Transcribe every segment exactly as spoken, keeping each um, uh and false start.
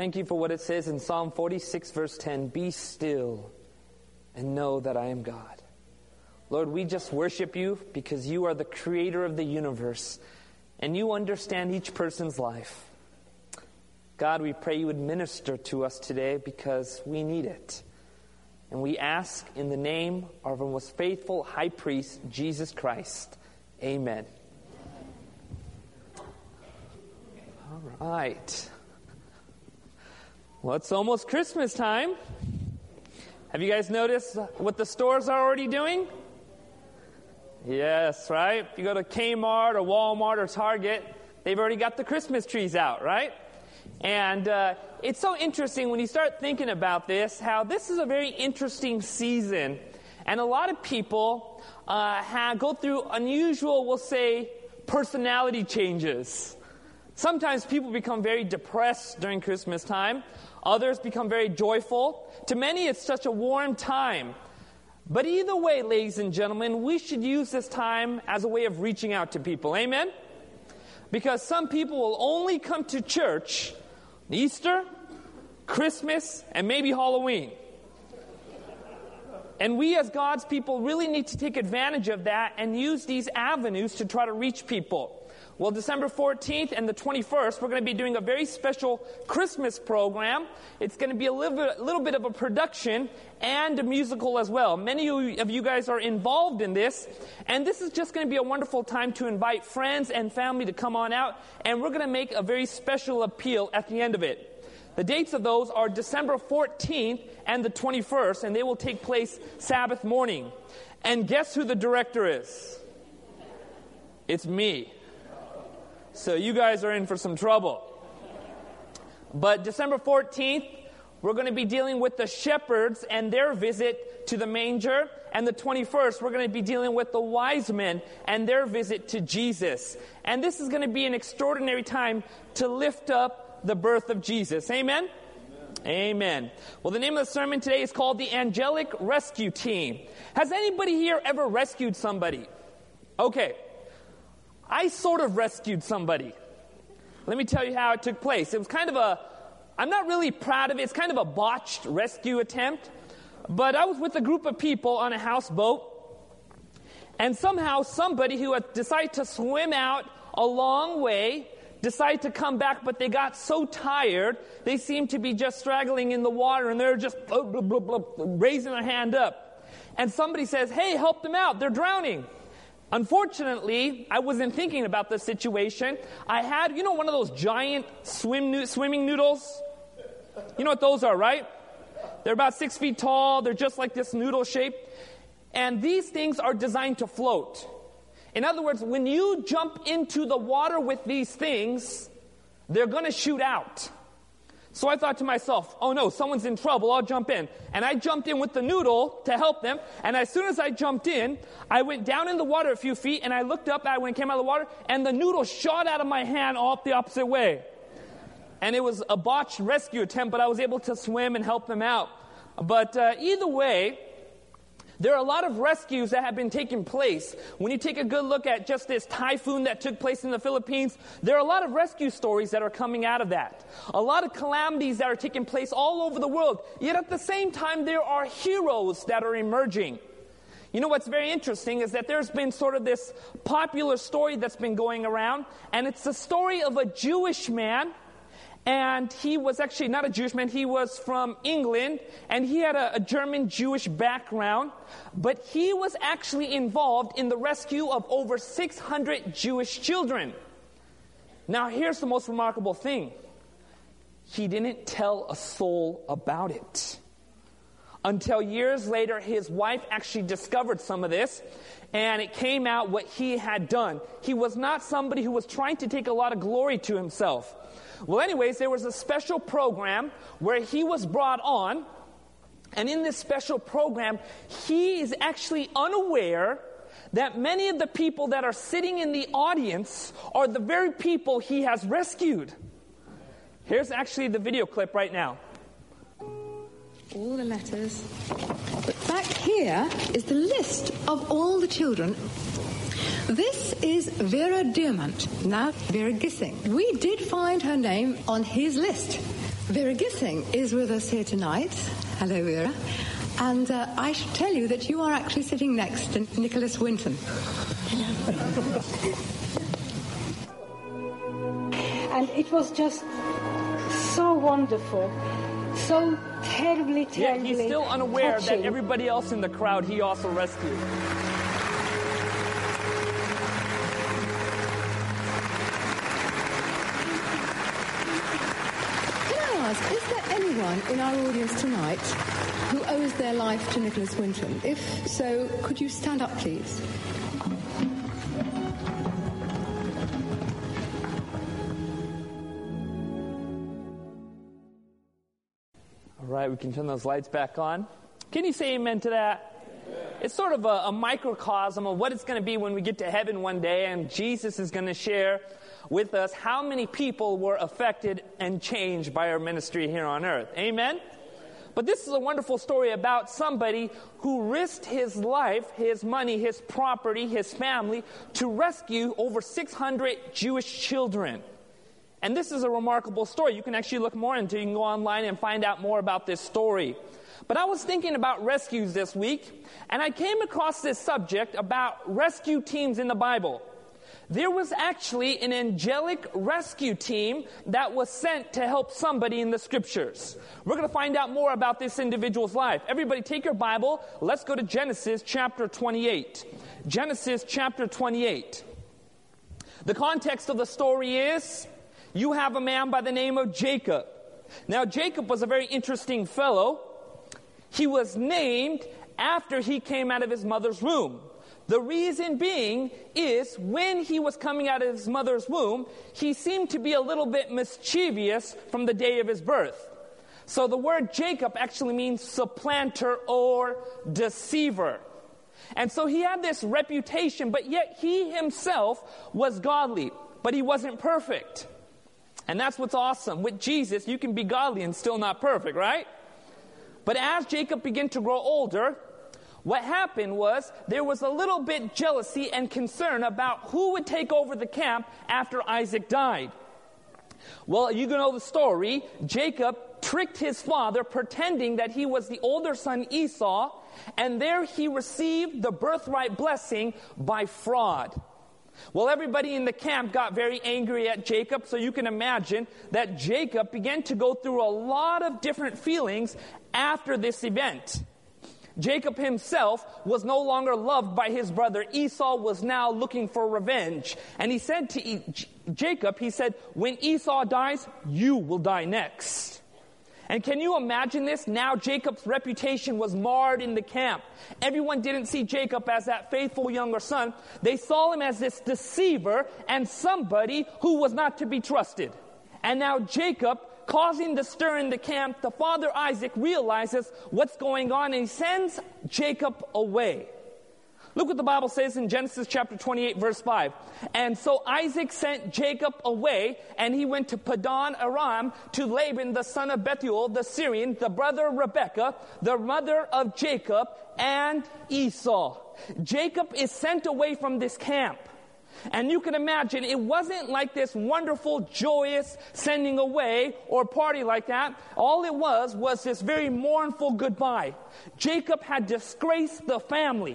Thank you for what it says in Psalm forty-six, verse ten. Be still and know that I am God. Lord, we just worship you because you are the creator of the universe and you understand each person's life. God, we pray you would minister to us today because we need it. And we ask in the name of our most faithful high priest, Jesus Christ. Amen. All right. Well, it's almost Christmas time. Have you guys noticed what the stores are already doing? Yes, right? If you go to Kmart or Walmart or Target, they've already got the Christmas trees out, right? And uh, it's so interesting when you start thinking about this, how this is a very interesting season. And a lot of people uh, have, go through unusual, we'll say, personality changes. Sometimes people become very depressed during Christmas time. Others become very joyful. To many, it's such a warm time. But either way, ladies and gentlemen, we should use this time as a way of reaching out to people. Amen? Because some people will only come to church Easter, Christmas, and maybe Halloween. And we as God's people really need to take advantage of that and use these avenues to try to reach people. Well, December fourteenth and the twenty-first, we're going to be doing a very special Christmas program. It's going to be a little bit, a little bit of a production and a musical as well. Many of you guys are involved in this, and this is just going to be a wonderful time to invite friends and family to come on out, and we're going to make a very special appeal at the end of it. The dates of those are December fourteenth and the twenty-first, and they will take place Sabbath morning. And guess who the director is? It's me. So you guys are in for some trouble. But December fourteenth, we're going to be dealing with the shepherds and their visit to the manger. And the twenty-first, we're going to be dealing with the wise men and their visit to Jesus. And this is going to be an extraordinary time to lift up the birth of Jesus. Amen? Amen. Amen. Well, the name of the sermon today is called the Angelic Rescue Team. Has anybody here ever rescued somebody? Okay. I sort of rescued somebody. Let me tell you how it took place. It was kind of a, I'm not really proud of it. It's kind of a botched rescue attempt. But I was with a group of people on a houseboat. And somehow somebody who had decided to swim out a long way decided to come back, but they got so tired, they seemed to be just straggling in the water, and they're just blah, blah, blah, blah, raising their hand up. And somebody says, hey, help them out. They're drowning. Unfortunately, I wasn't thinking about the situation. I had, you know, one of those giant swim no- swimming noodles? You know what those are, right? They're about six feet tall. They're just like this noodle shape. And these things are designed to float. In other words, when you jump into the water with these things, they're going to shoot out. So I thought to myself, oh no, someone's in trouble, I'll jump in. And I jumped in with the noodle to help them. And as soon as I jumped in, I went down in the water a few feet, and I looked up when it came out of the water, and the noodle shot out of my hand off the opposite way. And it was a botched rescue attempt, but I was able to swim and help them out. But uh, either way, there are a lot of rescues that have been taking place. When you take a good look at just this typhoon that took place in the Philippines, there are a lot of rescue stories that are coming out of that. A lot of calamities that are taking place all over the world. Yet at the same time, there are heroes that are emerging. You know what's very interesting is that there's been sort of this popular story that's been going around, and it's the story of a Jewish man. And he was actually not a Jewish man, he was from England, and he had a, a German Jewish background, but he was actually involved in the rescue of over six hundred Jewish children. Now here's the most remarkable thing. He didn't tell a soul about it. Until years later, his wife actually discovered some of this, and it came out what he had done. He was not somebody who was trying to take a lot of glory to himself. Well, anyways, there was a special program where he was brought on, and in this special program, he is actually unaware that many of the people that are sitting in the audience are the very people he has rescued. Here's actually the video clip right now. All the letters. But back here is the list of all the children. This is Vera Diamant, now Vera Gissing. We did find her name on his list. Vera Gissing is with us here tonight. Hello, Vera. And uh, I should tell you that you are actually sitting next to Nicholas Winton. And it was just so wonderful, so terribly, terribly Yeah, he's still unaware touching. that everybody else in the crowd he also rescued. Is there anyone in our audience tonight who owes their life to Nicholas Winton? If so, could you stand up, please? All right, we can turn those lights back on. Can you say amen to that? It's sort of a, a microcosm of what it's going to be when we get to heaven one day, and Jesus is going to share with us how many people were affected and changed by our ministry here on earth. Amen? But this is a wonderful story about somebody who risked his life, his money, his property, his family to rescue over six hundred Jewish children. And this is a remarkable story. You can actually look more into it. You can go online and find out more about this story. But I was thinking about rescues this week, and I came across this subject about rescue teams in the Bible. There was actually an angelic rescue team that was sent to help somebody in the Scriptures. We're going to find out more about this individual's life. Everybody take your Bible. Let's go to Genesis chapter twenty-eight. Genesis chapter twenty-eight. The context of the story is, you have a man by the name of Jacob. Now, Jacob was a very interesting fellow. He was named after he came out of his mother's womb. The reason being is when he was coming out of his mother's womb, he seemed to be a little bit mischievous from the day of his birth. So the word Jacob actually means supplanter or deceiver. And so he had this reputation, but yet he himself was godly, but he wasn't perfect. And that's what's awesome. With Jesus, you can be godly and still not perfect, right? But as Jacob began to grow older, what happened was there was a little bit jealousy and concern about who would take over the camp after Isaac died. Well, you know the story. Jacob tricked his father, pretending that he was the older son Esau, and there he received the birthright blessing by fraud. Well, everybody in the camp got very angry at Jacob, so you can imagine that Jacob began to go through a lot of different feelings after this event. Jacob himself was no longer loved by his brother. Esau was now looking for revenge. And he said to e- J- Jacob, he said, when Esau dies, you will die next. And can you imagine this? Now Jacob's reputation was marred in the camp. Everyone didn't see Jacob as that faithful younger son. They saw him as this deceiver and somebody who was not to be trusted. And now Jacob, causing the stir in the camp, the father Isaac realizes what's going on and he sends Jacob away. Look what the Bible says in Genesis chapter twenty-eight, verse five. And so Isaac sent Jacob away, and he went to Padan Aram to Laban, the son of Bethuel, the Syrian, the brother of Rebekah, the mother of Jacob, and Esau. Jacob is sent away from this camp. And you can imagine, it wasn't like this wonderful, joyous sending away or party like that. All it was was this very mournful goodbye. Jacob had disgraced the family.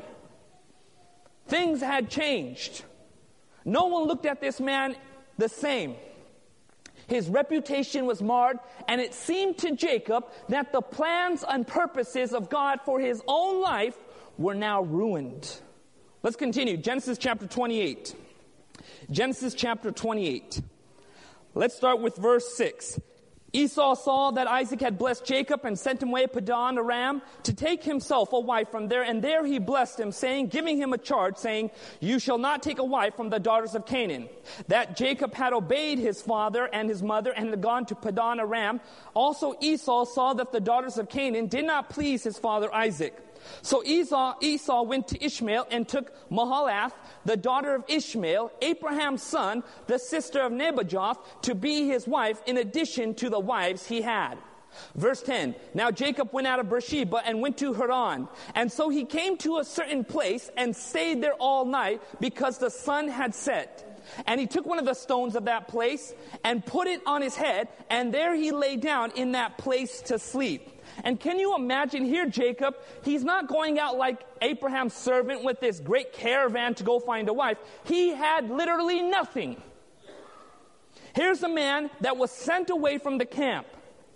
Things had changed. No one looked at this man the same. His reputation was marred, and it seemed to Jacob that the plans and purposes of God for his own life were now ruined. Let's continue. Genesis chapter twenty-eight. Genesis chapter twenty-eight. Let's start with verse six. Esau saw that Isaac had blessed Jacob and sent him away to Padan Aram to take himself a wife from there. And there he blessed him, saying, giving him a charge, saying, you shall not take a wife from the daughters of Canaan. That Jacob had obeyed his father and his mother and had gone to Padan Aram. Also Esau saw that the daughters of Canaan did not please his father Isaac. So Esau, Esau went to Ishmael and took Mahalath, the daughter of Ishmael, Abraham's son, the sister of Nebajoth, to be his wife in addition to the wives he had. Verse ten, now Jacob went out of Beersheba and went to Haran. And so he came to a certain place and stayed there all night because the sun had set. And he took one of the stones of that place and put it on his head, and there he lay down in that place to sleep. And can you imagine here, Jacob, he's not going out like Abraham's servant with this great caravan to go find a wife. He had literally nothing. Here's a man that was sent away from the camp.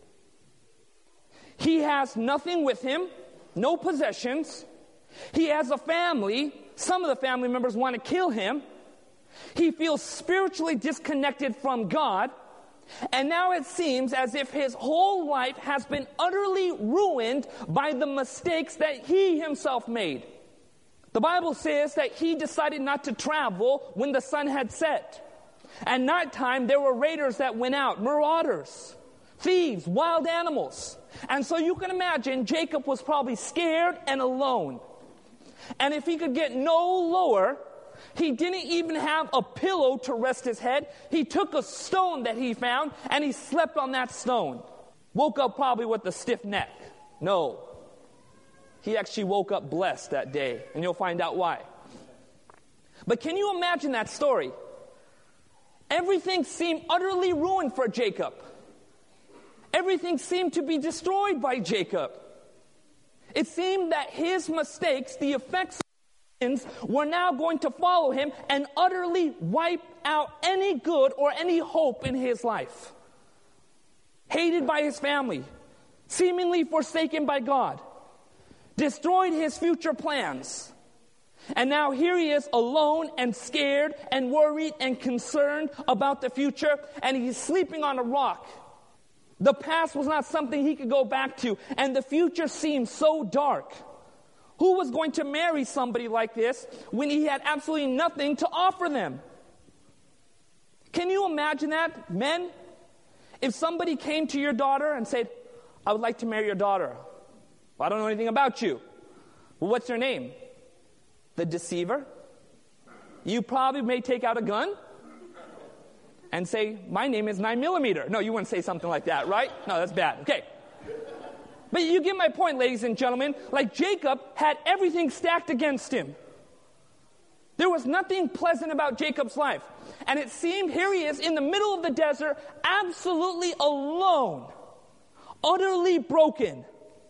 He has nothing with him, no possessions. He has a family. Some of the family members want to kill him. He feels spiritually disconnected from God. And now it seems as if his whole life has been utterly ruined by the mistakes that he himself made. The Bible says that he decided not to travel when the sun had set. At nighttime, there were raiders that went out, marauders, thieves, wild animals. And so you can imagine Jacob was probably scared and alone. And if he could get no lower, he didn't even have a pillow to rest his head. He took a stone that he found and he slept on that stone. Woke up probably with a stiff neck. No. He actually woke up blessed that day, and you'll find out why. But can you imagine that story? Everything seemed utterly ruined for Jacob. Everything seemed to be destroyed by Jacob. It seemed that his mistakes, the effects of sins, were now going to follow him and utterly wipe out any good or any hope in his life. Hated by his family, seemingly forsaken by God, destroyed his future plans. And now here he is alone and scared and worried and concerned about the future, and he's sleeping on a rock. The past was not something he could go back to, and the future seemed so dark. Who was going to marry somebody like this when he had absolutely nothing to offer them? Can you imagine that, men? If somebody came to your daughter and said, I would like to marry your daughter. Well, I don't know anything about you. Well, what's your name? The deceiver? You probably may take out a gun and say, my name is nine millimeter. No, you wouldn't say something like that, right? No, that's bad. Okay. But you get my point, ladies and gentlemen. Like Jacob had everything stacked against him. There was nothing pleasant about Jacob's life. And it seemed here he is in the middle of the desert, absolutely alone, utterly broken,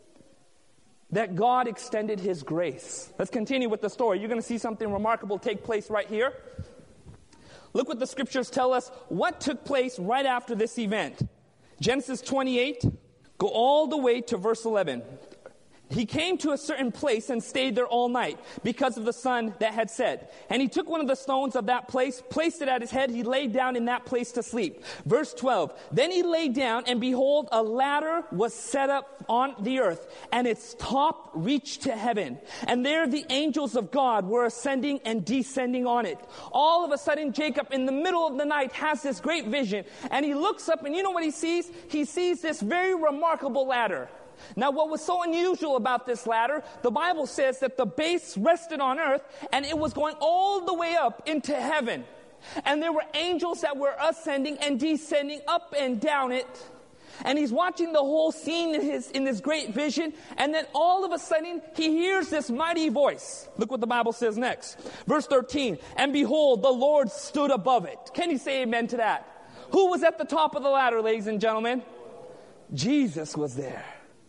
that God extended his grace. Let's continue with the story. You're going to see something remarkable take place right here. Look what the scriptures tell us what took place right after this event. Genesis twenty-eight, go all the way to verse eleven. He came to a certain place and stayed there all night because of the sun that had set. And he took one of the stones of that place, placed it at his head. He lay down in that place to sleep. Verse twelve, then he lay down, and behold, a ladder was set up on the earth, and its top reached to heaven. And there the angels of God were ascending and descending on it. All of a sudden, Jacob, in the middle of the night, has this great vision. And he looks up, and you know what he sees? He sees this very remarkable ladder. Now, what was so unusual about this ladder, the Bible says that the base rested on earth, and it was going all the way up into heaven. And there were angels that were ascending and descending up and down it. And he's watching the whole scene in his, in this great vision, and then all of a sudden, he hears this mighty voice. Look what the Bible says next. Verse thirteen, and behold, the Lord stood above it. Can you say amen to that? Who was at the top of the ladder, ladies and gentlemen? Jesus was there.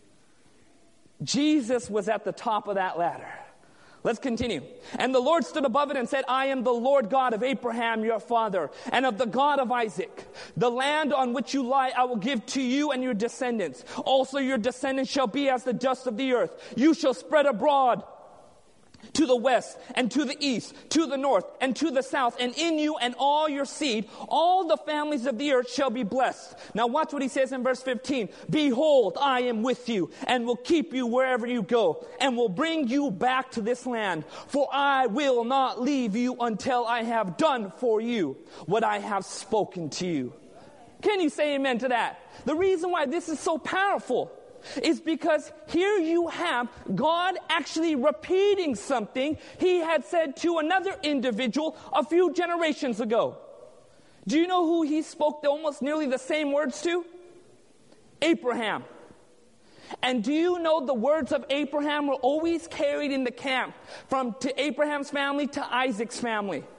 Jesus was at the top of that ladder. Let's continue. And the Lord stood above it and said, I am the Lord God of Abraham your father, and of the God of Isaac. The land on which you lie I will give to you and your descendants. Also your descendants shall be as the dust of the earth. You shall spread abroad to the west and to the east, to the north and to the south, and in you and all your seed, all the families of the earth shall be blessed. Now watch what he says in verse fifteen. Behold, I am with you and will keep you wherever you go and will bring you back to this land. For I will not leave you until I have done for you what I have spoken to you. Can you say amen to that? The reason why this is so powerful is because here you have God actually repeating something he had said to another individual a few generations ago. Do you know who he spoke the, almost nearly the same words to? Abraham. And do you know the words of Abraham were always carried in the camp from to Abraham's family to Isaac's family?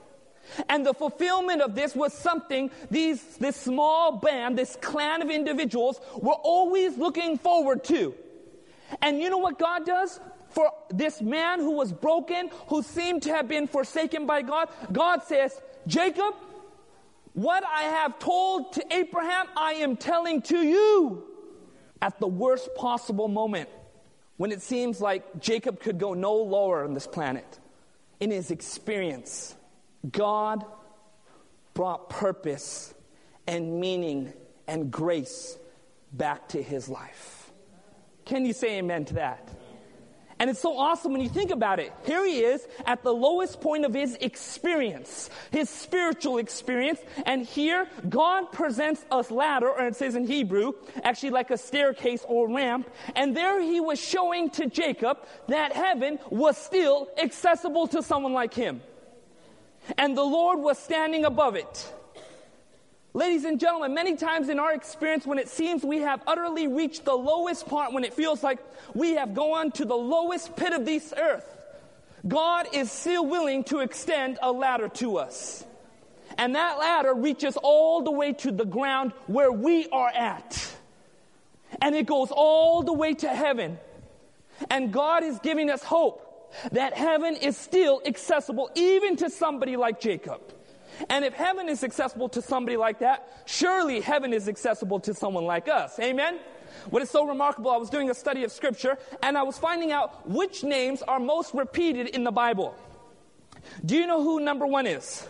And the fulfillment of this was something these this small band, this clan of individuals were always looking forward to. And you know what God does? For this man who was broken, who seemed to have been forsaken by God, God says, Jacob, what I have told to Abraham, I am telling to you. At the worst possible moment, when it seems like Jacob could go no lower on this planet, in his experience, God brought purpose and meaning and grace back to his life. Can you say amen to that? And it's so awesome when you think about it. Here he is at the lowest point of his experience, his spiritual experience. And here God presents a ladder, or it says in Hebrew, actually like a staircase or ramp. And there he was showing to Jacob that heaven was still accessible to someone like him. And the Lord was standing above it. Ladies and gentlemen, many times in our experience, when it seems we have utterly reached the lowest part, when it feels like we have gone to the lowest pit of this earth, God is still willing to extend a ladder to us. And that ladder reaches all the way to the ground where we are at. And it goes all the way to heaven. And God is giving us hope that heaven is still accessible even to somebody like Jacob. And if heaven is accessible to somebody like that, surely heaven is accessible to someone like us. Amen? What is so remarkable, I was doing a study of Scripture, and I was finding out which names are most repeated in the Bible. Do you know who number one is?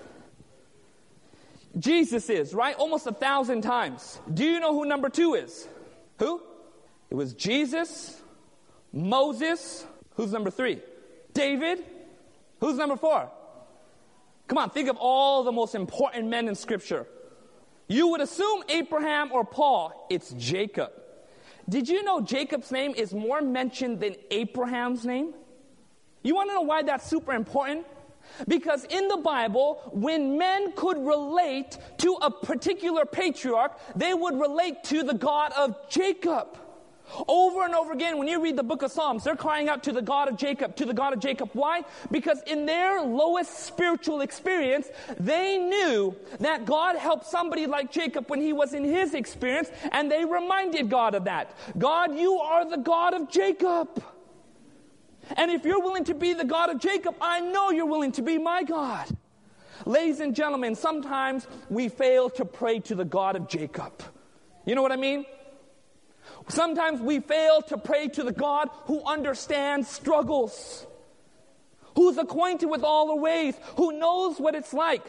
Jesus is, right? Almost a thousand times. Do you know who number two is? Who? It was Jesus, Moses. Who's number three? David. Who's number four? Come on, think of all the most important men in Scripture. You would assume Abraham or Paul. It's Jacob. Did you know Jacob's name is more mentioned than Abraham's name? You want to know why that's super important? Because in the Bible, when men could relate to a particular patriarch, they would relate to the God of Jacob. Over and over again, when you read the book of Psalms, they're crying out to the God of Jacob, to the God of Jacob. Why? Because in their lowest spiritual experience, they knew that God helped somebody like Jacob when he was in his experience, and they reminded God of that. God, you are the God of Jacob. And if you're willing to be the God of Jacob, I know you're willing to be my God. Ladies and gentlemen, sometimes we fail to pray to the God of Jacob. You know what I mean? Sometimes we fail to pray to the God who understands struggles, who's acquainted with all the ways, who knows what it's like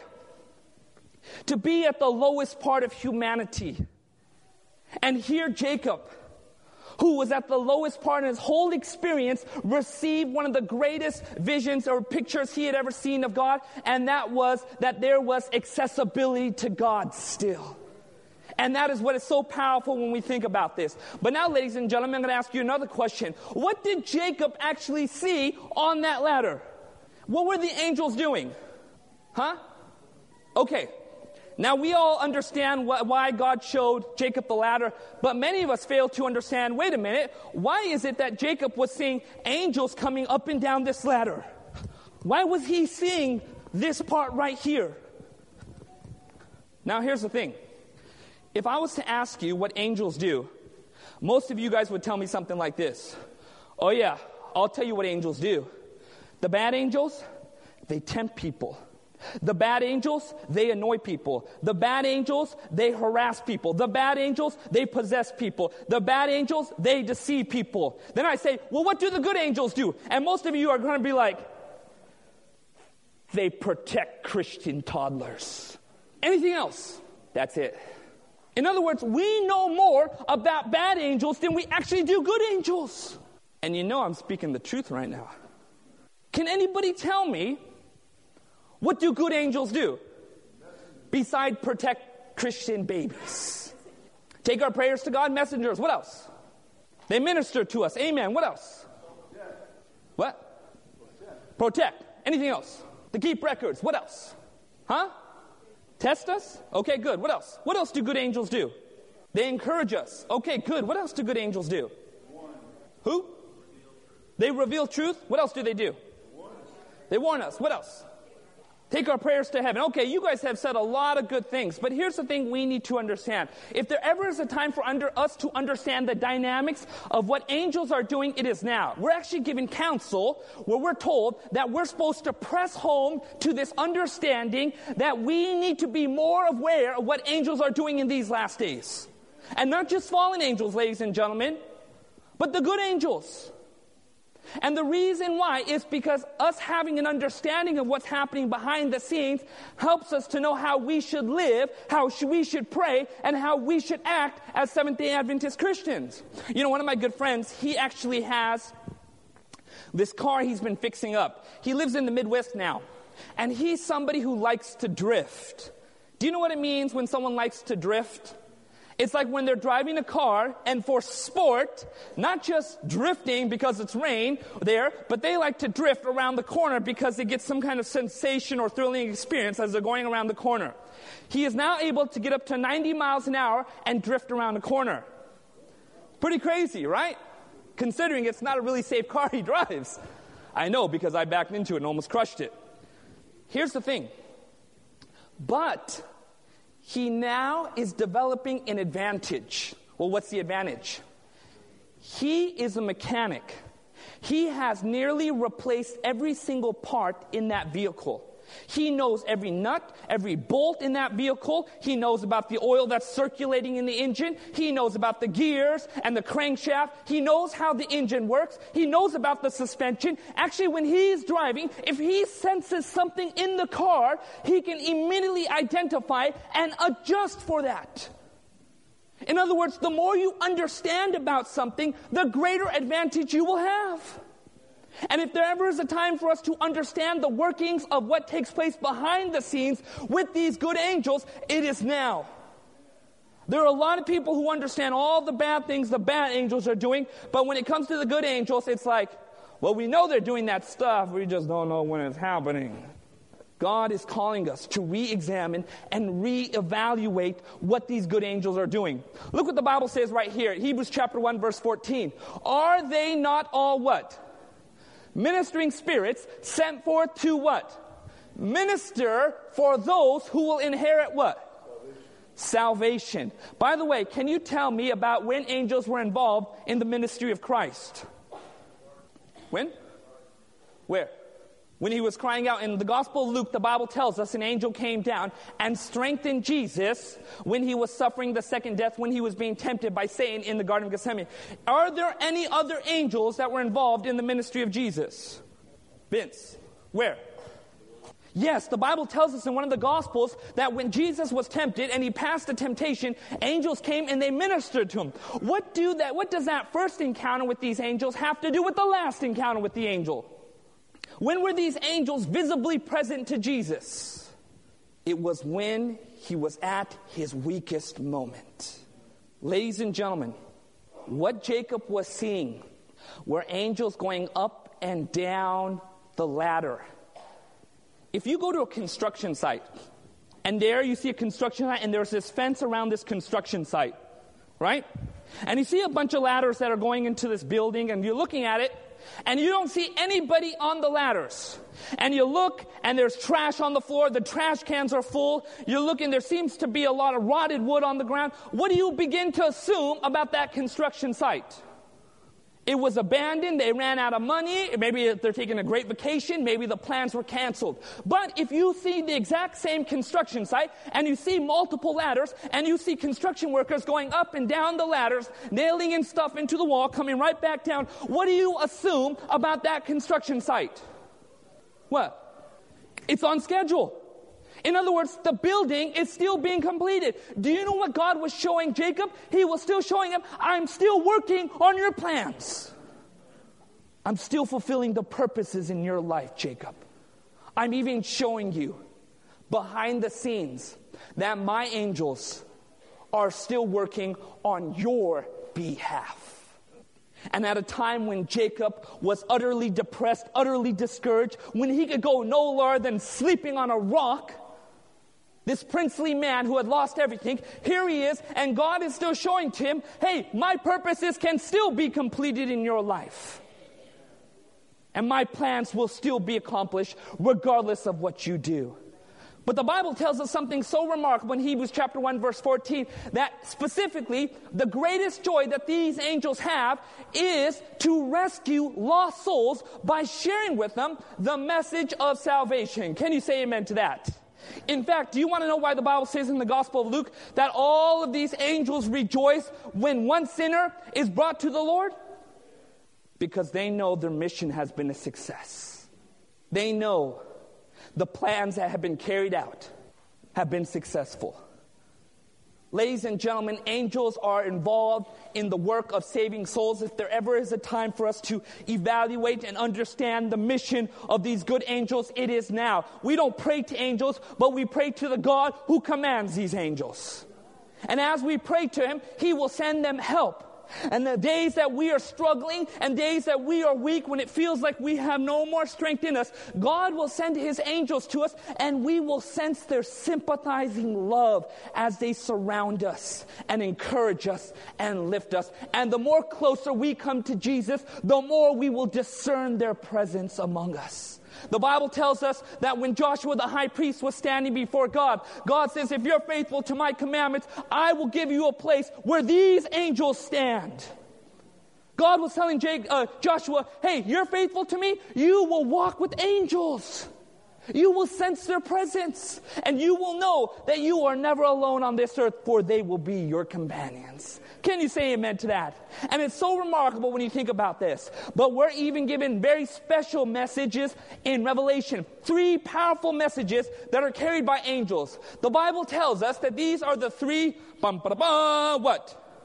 to be at the lowest part of humanity. And here Jacob, who was at the lowest part in his whole experience, received one of the greatest visions or pictures he had ever seen of God, and that was that there was accessibility to God still. And that is what is so powerful when we think about this. But now, ladies and gentlemen, I'm going to ask you another question. What did Jacob actually see on that ladder? What were the angels doing? Huh? Okay. Now, we all understand wh- why God showed Jacob the ladder, but many of us fail to understand, wait a minute, why is it that Jacob was seeing angels coming up and down this ladder? Why was he seeing this part right here? Now, here's the thing. If I was to ask you what angels do, most of you guys would tell me something like this. Oh yeah, I'll tell you what angels do. The bad angels, they tempt people. The bad angels, they annoy people. The bad angels, they harass people. The bad angels, they possess people. The bad angels, they deceive people. Then I say, well, what do the good angels do? And most of you are going to be like, they protect Christian toddlers. Anything else? That's it. In other words, we know more about bad angels than we actually do good angels. And you know I'm speaking the truth right now. Can anybody tell me, what do good angels do? Besides protect Christian babies. Take our prayers to God, messengers. What else? They minister to us. Amen. What else? What? Protect. Anything else? To keep records. What else? Huh? Test us? Okay, good. What else? What else do good angels do? They encourage us. Okay, good. What else do good angels do? Who? They reveal truth. What else do they do? They warn us. What else? Take our prayers to heaven. Okay, you guys have said a lot of good things, but here's the thing we need to understand. If there ever is a time for under us to understand the dynamics of what angels are doing, it is now. We're actually given counsel where we're told that we're supposed to press home to this understanding that we need to be more aware of what angels are doing in these last days. And not just fallen angels, ladies and gentlemen, but the good angels. And the reason why is because us having an understanding of what's happening behind the scenes helps us to know how we should live, how we should pray, and how we should act as Seventh-day Adventist Christians. You know, one of my good friends, he actually has this car he's been fixing up. He lives in the Midwest now, and he's somebody who likes to drift. Do you know what it means when someone likes to drift? It's like when they're driving a car, and for sport, not just drifting because it's rain there, but they like to drift around the corner because they get some kind of sensation or thrilling experience as they're going around the corner. He is now able to get up to ninety miles an hour and drift around the corner. Pretty crazy, right? Considering it's not a really safe car he drives. I know, because I backed into it and almost crushed it. Here's the thing. But he now is developing an advantage. Well, what's the advantage? He is a mechanic. He has nearly replaced every single part in that vehicle. He knows every nut, every bolt in that vehicle. He knows about the oil that's circulating in the engine. He knows about the gears and the crankshaft. He knows how the engine works. He knows about the suspension. Actually, when he's driving, if he senses something in the car, he can immediately identify and adjust for that. In other words, the more you understand about something, the greater advantage you will have. And if there ever is a time for us to understand the workings of what takes place behind the scenes with these good angels, it is now. There are a lot of people who understand all the bad things the bad angels are doing, but when it comes to the good angels, it's like, well, we know they're doing that stuff, we just don't know when it's happening. God is calling us to re-examine and re-evaluate what these good angels are doing. Look what the Bible says right here, Hebrews chapter one, verse fourteen. Are they not all what? Ministering spirits sent forth to what? Minister for those who will inherit what? Salvation. Salvation. By the way, can you tell me about when angels were involved in the ministry of Christ? When? Where? When he was crying out. In the Gospel of Luke, the Bible tells us an angel came down and strengthened Jesus when he was suffering the second death, when he was being tempted by Satan in the Garden of Gethsemane. Are there any other angels that were involved in the ministry of Jesus? Vince, where? Yes, the Bible tells us in one of the Gospels that when Jesus was tempted and he passed the temptation, angels came and they ministered to him. What do that? What does that first encounter with these angels have to do with the last encounter with the angel? When were these angels visibly present to Jesus? It was when he was at his weakest moment. Ladies and gentlemen, what Jacob was seeing were angels going up and down the ladder. If you go to a construction site, and there you see a construction site, and there's this fence around this construction site, right? And you see a bunch of ladders that are going into this building, and you're looking at it, and you don't see anybody on the ladders. And you look, and there's trash on the floor. The trash cans are full. You look, and there seems to be a lot of rotted wood on the ground. What do you begin to assume about that construction site? It was abandoned. They ran out of money. Maybe they're taking a great vacation. Maybe the plans were canceled. But if you see the exact same construction site, and you see multiple ladders, and you see construction workers going up and down the ladders, nailing in stuff into the wall, coming right back down, what do you assume about that construction site? What? It's on schedule. In other words, the building is still being completed. Do you know what God was showing Jacob? He was still showing him, I'm still working on your plans. I'm still fulfilling the purposes in your life, Jacob. I'm even showing you behind the scenes that my angels are still working on your behalf. And at a time when Jacob was utterly depressed, utterly discouraged, when he could go no lower than sleeping on a rock, this princely man who had lost everything, here he is, and God is still showing to him, hey, my purposes can still be completed in your life. And my plans will still be accomplished regardless of what you do. But the Bible tells us something so remarkable in Hebrews chapter one, verse fourteen, that specifically the greatest joy that these angels have is to rescue lost souls by sharing with them the message of salvation. Can you say amen to that? In fact, do you want to know why the Bible says in the Gospel of Luke that all of these angels rejoice when one sinner is brought to the Lord? Because they know their mission has been a success. They know the plans that have been carried out have been successful. Ladies and gentlemen, angels are involved in the work of saving souls. If there ever is a time for us to evaluate and understand the mission of these good angels, it is now. We don't pray to angels, but we pray to the God who commands these angels. And as we pray to Him, He will send them help. And the days that we are struggling and days that we are weak, when it feels like we have no more strength in us, God will send His angels to us, and we will sense their sympathizing love as they surround us and encourage us and lift us. And the more closer we come to Jesus, the more we will discern their presence among us. The Bible tells us that when Joshua the high priest was standing before God, God says, if you're faithful to my commandments, I will give you a place where these angels stand. God was telling Jake, uh, Joshua, hey, you're faithful to me, you will walk with angels. You will sense their presence, and you will know that you are never alone on this earth, for they will be your companions. Can you say amen to that? And it's so remarkable when you think about this. But we're even given very special messages in Revelation. Three powerful messages that are carried by angels. The Bible tells us that these are the three, bum, ba, da, ba, what?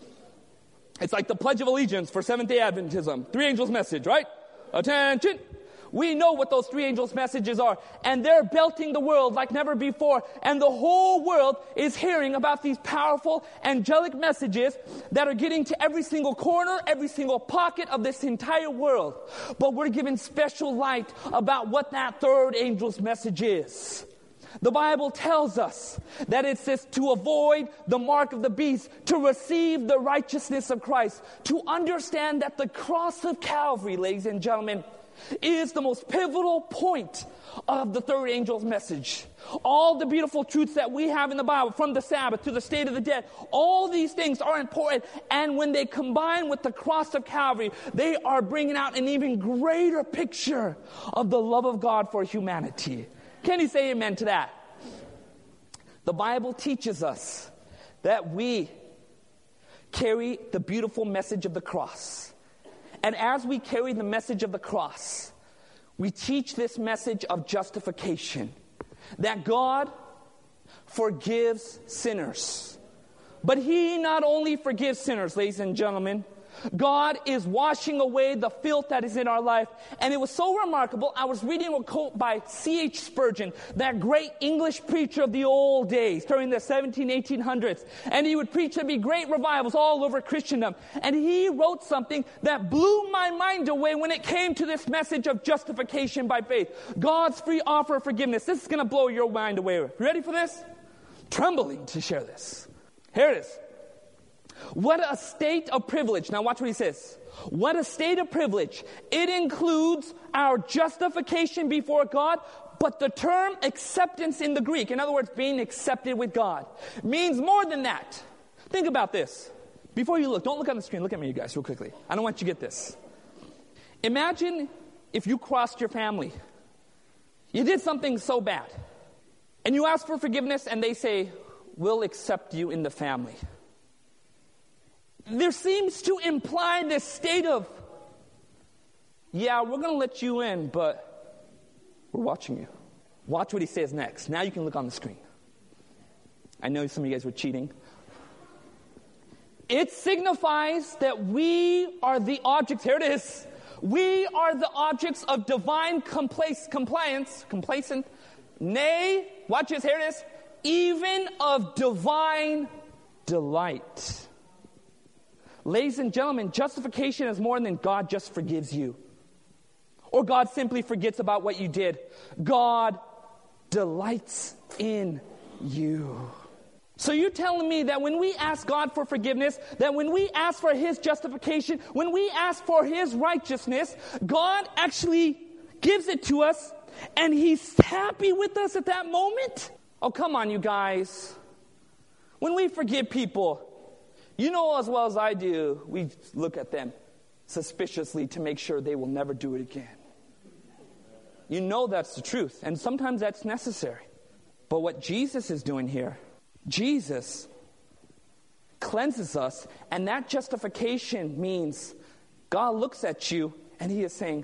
It's like the Pledge of Allegiance for Seventh-day Adventism. Three angels' message, right? Attention! We know what those three angels' messages are. And they're belting the world like never before. And the whole world is hearing about these powerful angelic messages that are getting to every single corner, every single pocket of this entire world. But we're given special light about what that third angel's message is. The Bible tells us that it says to avoid the mark of the beast, to receive the righteousness of Christ, to understand that the cross of Calvary, ladies and gentlemen, is the most pivotal point of the third angel's message. All the beautiful truths that we have in the Bible, from the Sabbath to the state of the dead, all these things are important. And when they combine with the cross of Calvary, they are bringing out an even greater picture of the love of God for humanity. Can you say amen to that? The Bible teaches us that we carry the beautiful message of the cross. And as we carry the message of the cross, we teach this message of justification. That God forgives sinners. But He not only forgives sinners, ladies and gentlemen, God is washing away the filth that is in our life. And it was so remarkable. I was reading a quote by C H Spurgeon, that great English preacher of the old days during the seventeen, eighteen hundreds. And he would preach, there'd be great revivals all over Christendom. And he wrote something that blew my mind away when it came to this message of justification by faith. God's free offer of forgiveness. This is going to blow your mind away. You ready for this? Trembling to share this. Here it is. What a state of privilege. Now watch what he says. What a state of privilege. It includes our justification before God, but the term acceptance in the Greek, in other words, being accepted with God, means more than that. Think about this. Before you look, don't look on the screen. Look at me, you guys, real quickly. I don't want you to get this. Imagine if you crossed your family. You did something so bad. And you ask for forgiveness, and they say, we'll accept you in the family. There seems to imply this state of, yeah, we're going to let you in, but we're watching you. Watch what he says next. Now you can look on the screen. I know some of you guys were cheating. It signifies that we are the objects, here it is, we are the objects of divine complac- compliance, complacent, nay, watch this, here it is, even of divine delight. Ladies and gentlemen, justification is more than God just forgives you. Or God simply forgets about what you did. God delights in you. So you're telling me that when we ask God for forgiveness, that when we ask for His justification, when we ask for His righteousness, God actually gives it to us and He's happy with us at that moment? Oh, come on, you guys. When we forgive people, you know as well as I do, we look at them suspiciously to make sure they will never do it again. You know that's the truth, and sometimes that's necessary. But what Jesus is doing here, Jesus cleanses us, and that justification means God looks at you and He is saying,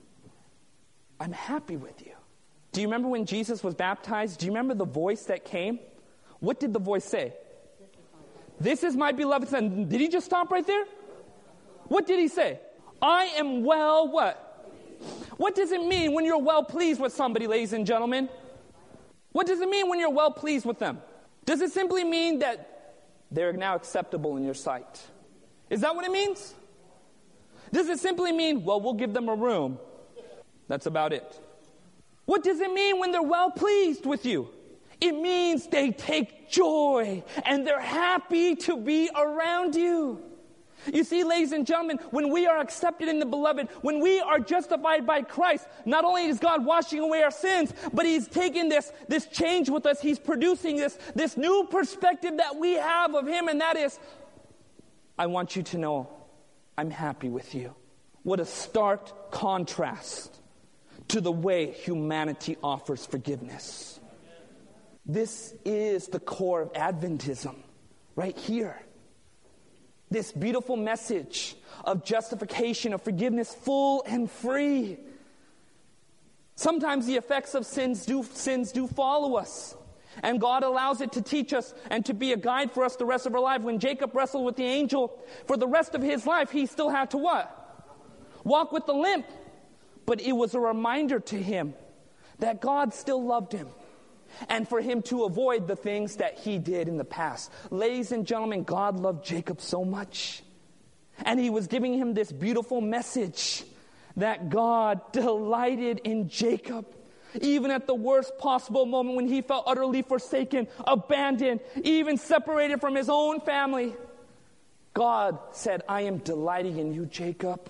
I'm happy with you. Do you remember when Jesus was baptized? Do you remember the voice that came? What did the voice say? This is my beloved Son. Did He just stop right there? What did He say? I am well what? What does it mean when you're well pleased with somebody, ladies and gentlemen? What does it mean when you're well pleased with them? Does it simply mean that they're now acceptable in your sight? Is that what it means? Does it simply mean, well, we'll give them a room? That's about it. What does it mean when they're well pleased with you? It means they take joy and they're happy to be around you. You see, ladies and gentlemen, when we are accepted in the beloved, when we are justified by Christ, not only is God washing away our sins, but He's taking this, this change with us. He's producing this, this new perspective that we have of Him, and that is, I want you to know I'm happy with you. What a stark contrast to the way humanity offers forgiveness. This is the core of Adventism, right here. This beautiful message of justification, of forgiveness, full and free. Sometimes the effects of sins do, sins do follow us. And God allows it to teach us and to be a guide for us the rest of our life. When Jacob wrestled with the angel, for the rest of his life, he still had to what? Walk with the limp. But it was a reminder to him that God still loved him. And for him to avoid the things that he did in the past. Ladies and gentlemen, God loved Jacob so much. And He was giving him this beautiful message that God delighted in Jacob. Even at the worst possible moment when he felt utterly forsaken, abandoned, even separated from his own family. God said, I am delighting in you, Jacob.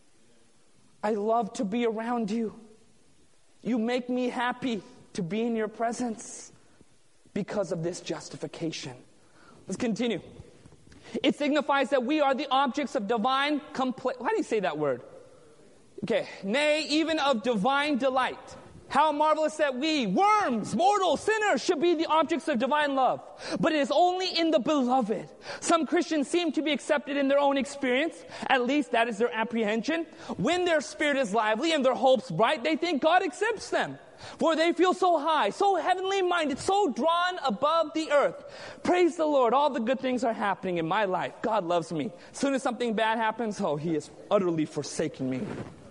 I love to be around you. You make me happy to be in your presence because of this justification. Let's continue. It signifies that we are the objects of divine compla- How do you say that word? Okay. Nay, even of divine delight. How marvelous that we, worms, mortal, sinners, should be the objects of divine love. But it is only in the beloved. Some Christians seem to be accepted in their own experience. At least that is their apprehension. When their spirit is lively and their hopes bright, they think God accepts them. For they feel so high, so heavenly minded, so drawn above the earth. Praise the Lord, all the good things are happening in my life. God loves me. As soon as something bad happens, oh, He is utterly forsaking me.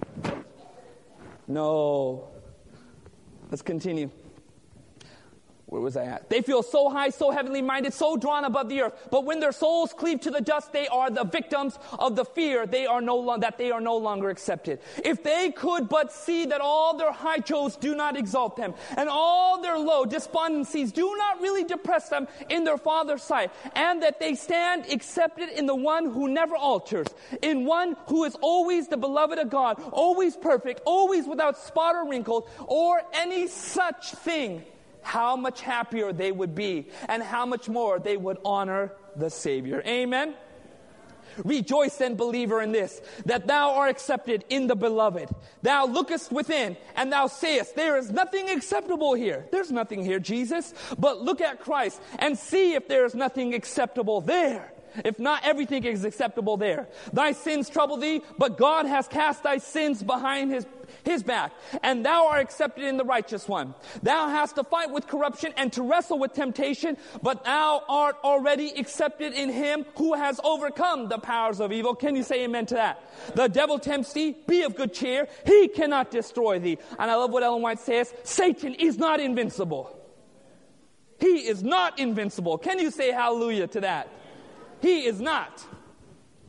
No. Let's continue. Where was I at? They feel so high, so heavenly minded, so drawn above the earth. But when their souls cleave to the dust, they are the victims of the fear they are no lo- that they are no longer accepted. If they could but see that all their high joys do not exalt them, and all their low despondencies do not really depress them in their Father's sight, and that they stand accepted in the one who never alters, in one who is always the beloved of God, always perfect, always without spot or wrinkle, or any such thing, how much happier they would be, and how much more they would honor the Savior. Amen? Rejoice then, believer, in this, that thou art accepted in the beloved. Thou lookest within, and thou sayest, there is nothing acceptable here. There's nothing here, Jesus. But look at Christ, and see if there is nothing acceptable there. If not, everything is acceptable there. Thy sins trouble thee, but God has cast thy sins behind his his back, and thou art accepted in the righteous one. Thou hast to fight with corruption and to wrestle with temptation, but thou art already accepted in Him who has overcome the powers of evil. Can you say amen to that? The devil tempts thee, be of good cheer. He cannot destroy thee. And I love what Ellen White says, Satan is not invincible. He is not invincible. Can you say hallelujah to that? He is not.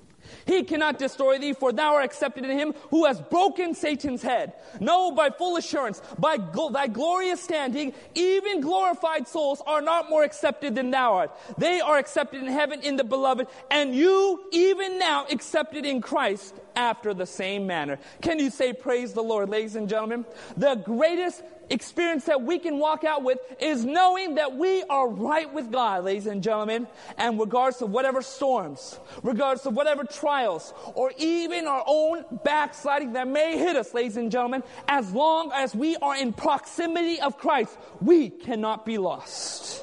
He cannot destroy thee, for thou art accepted in him who has broken Satan's head. No, by full assurance, by gl- thy glorious standing, even glorified souls are not more accepted than thou art. They are accepted in heaven in the beloved, and you even now accepted in Christ after the same manner. Can you say praise the Lord, ladies and gentlemen? The greatest experience that we can walk out with is knowing that we are right with God, ladies and gentlemen, and regardless of whatever storms, regardless of whatever trials, or even our own backsliding that may hit us, ladies and gentlemen, as long as we are in proximity of Christ, we cannot be lost.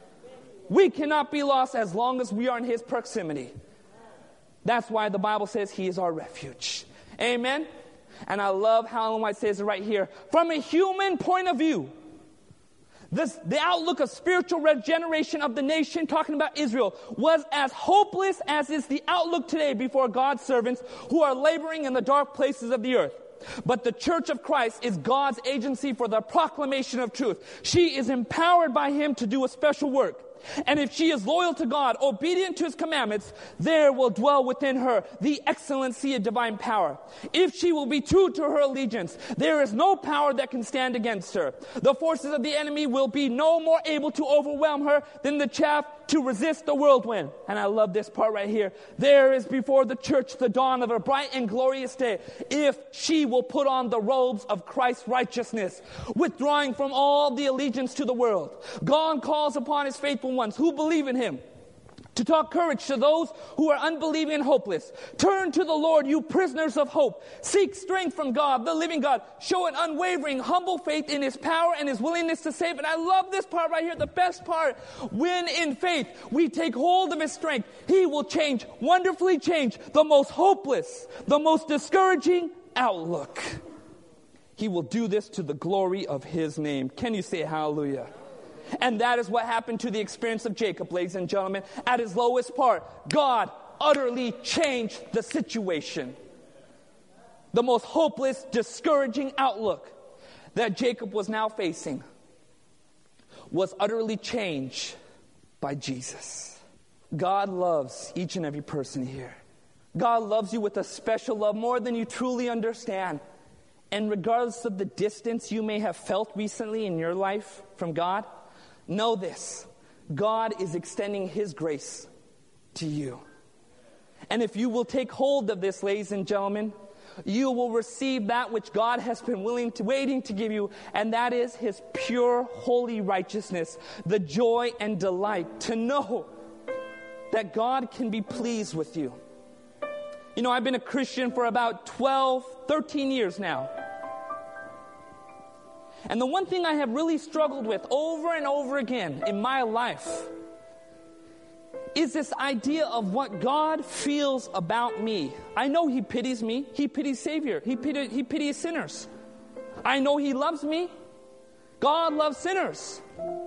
We cannot be lost as long as we are in his proximity. That's why the Bible says he is our refuge. Amen? And I love how Ellen White says it right here. From a human point of view, this, the outlook of spiritual regeneration of the nation, talking about Israel, was as hopeless as is the outlook today before God's servants who are laboring in the dark places of the earth. But the Church of Christ is God's agency for the proclamation of truth. She is empowered by him to do a special work. And if she is loyal to God, obedient to his commandments, there will dwell within her the excellency of divine power. If she will be true to her allegiance, there is no power that can stand against her. The forces of the enemy will be no more able to overwhelm her than the chaff to resist the whirlwind. And I love this part right here. There is before the church the dawn of a bright and glorious day, if she will put on the robes of Christ's righteousness, withdrawing from all the allegiance to the world. God calls upon his faithful ones who believe in him to talk courage to those who are unbelieving and hopeless. Turn to the Lord, you prisoners of hope. Seek strength from God, the living God. Show an unwavering, humble faith in his power and his willingness to save. And I love this part right here, the best part. When in faith we take hold of his strength, he will change, wonderfully change the most hopeless, the most discouraging outlook. He will do this to the glory of his name. Can you say hallelujah? And that is what happened to the experience of Jacob, ladies and gentlemen. At his lowest part, God utterly changed the situation. The most hopeless, discouraging outlook that Jacob was now facing was utterly changed by Jesus. God loves each and every person here. God loves you with a special love, more than you truly understand. And regardless of the distance you may have felt recently in your life from God, know this, God is extending his grace to you. And if you will take hold of this, ladies and gentlemen, you will receive that which God has been willing to, waiting to give you, and that is his pure, holy righteousness, the joy and delight to know that God can be pleased with you. You know, I've been a Christian for about twelve, thirteen years now. And the one thing I have really struggled with over and over again in my life is this idea of what God feels about me. I know he pities me. He pities Savior. He, pity, he pities sinners. I know he loves me. God loves sinners.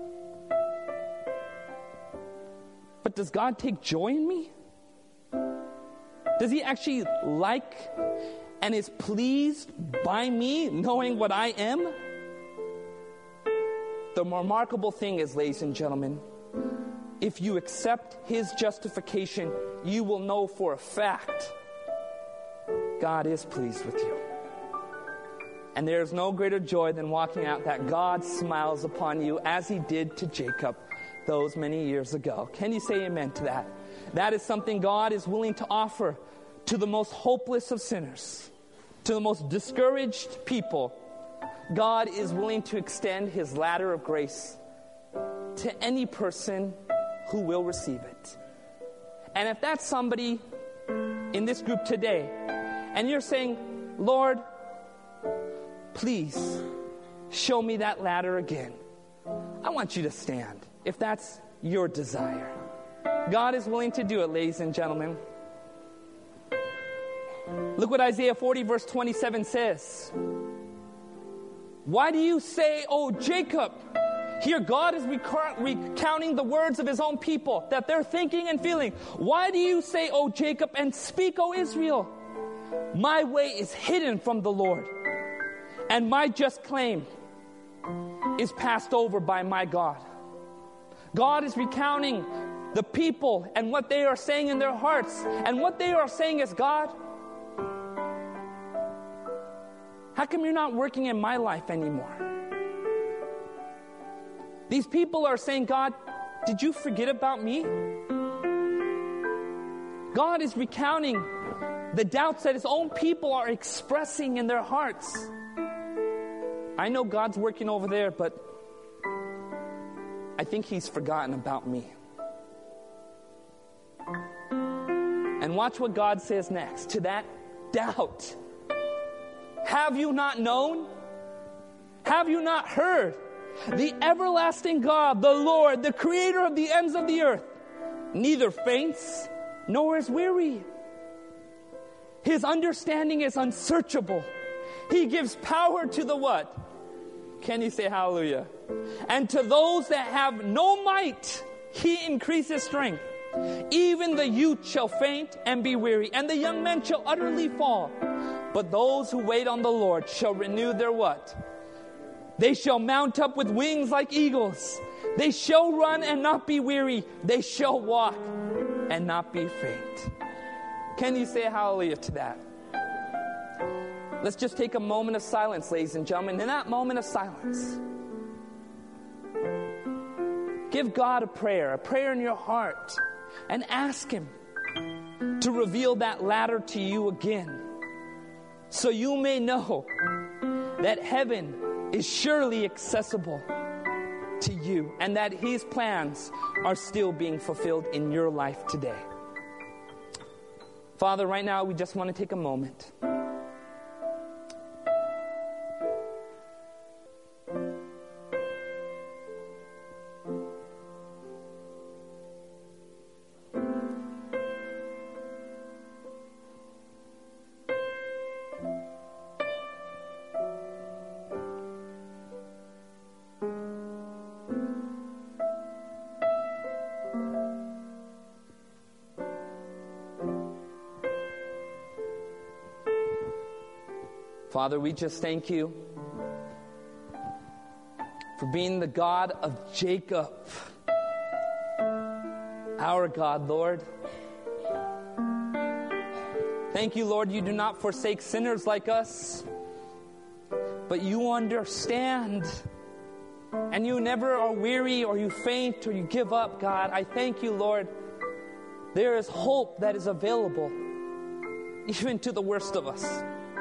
But does God take joy in me? Does he actually like and is pleased by me knowing what I am? The remarkable thing is, ladies and gentlemen, if you accept his justification, you will know for a fact God is pleased with you. And there is no greater joy than walking out that God smiles upon you as he did to Jacob those many years ago. Can you say amen to that? That is something God is willing to offer to the most hopeless of sinners, to the most discouraged people. God is willing to extend his ladder of grace to any person who will receive it. And if that's somebody in this group today, and you're saying, Lord, please show me that ladder again, I want you to stand if that's your desire. God is willing to do it, ladies and gentlemen. Look what Isaiah forty verse twenty-seven says. Why do you say, O Jacob? Here God is rec- recounting the words of his own people that they're thinking and feeling. Why do you say, O Jacob, and speak, O Israel? My way is hidden from the Lord, and my just claim is passed over by my God. God is recounting the people and what they are saying in their hearts. And what they are saying is, God, how come you're not working in my life anymore? These people are saying, God, did you forget about me? God is recounting the doubts that his own people are expressing in their hearts. I know God's working over there, but I think he's forgotten about me. And watch what God says next to that doubt. Have you not known? Have you not heard? The everlasting God, the Lord, the creator of the ends of the earth, neither faints nor is weary. His understanding is unsearchable. He gives power to the what? Can you say hallelujah? And to those that have no might, he increases strength. Even the youth shall faint and be weary, and the young men shall utterly fall. But those who wait on the Lord shall renew their what? They shall mount up with wings like eagles. They shall run and not be weary. They shall walk and not be faint. Can you say hallelujah to that? Let's just take a moment of silence, ladies and gentlemen. In that moment of silence, give God a prayer, a prayer in your heart, and ask him to reveal that ladder to you again, so you may know that heaven is surely accessible to you, and that his plans are still being fulfilled in your life today. Father, right now we just want to take a moment. Father, we just thank you for being the God of Jacob, our God, Lord. Thank you, Lord, you do not forsake sinners like us, but you understand, and you never are weary or you faint or you give up, God. I thank you, Lord. There is hope that is available, even to the worst of us.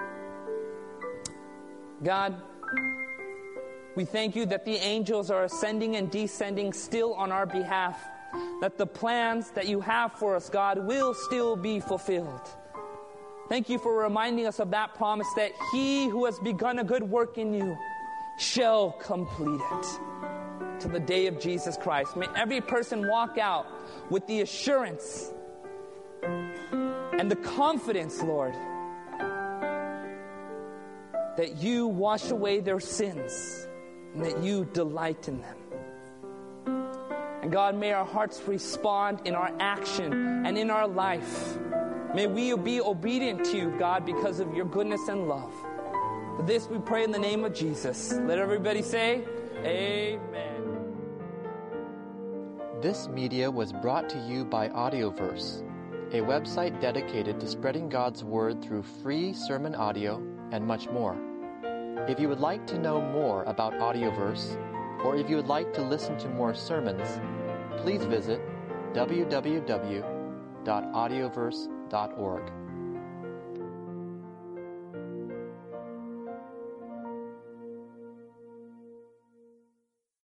God, we thank you that the angels are ascending and descending still on our behalf, that the plans that you have for us, God, will still be fulfilled. Thank you for reminding us of that promise that he who has begun a good work in you shall complete it to the day of Jesus Christ. May every person walk out with the assurance and the confidence, Lord, that you wash away their sins and that you delight in them. And God, may our hearts respond in our action and in our life. May we be obedient to you, God, because of your goodness and love. For this we pray in the name of Jesus. Let everybody say, amen. This media was brought to you by Audioverse, a website dedicated to spreading God's Word through free sermon audio and much more. If you would like to know more about Audioverse, or if you would like to listen to more sermons, please visit w w w dot audioverse dot org.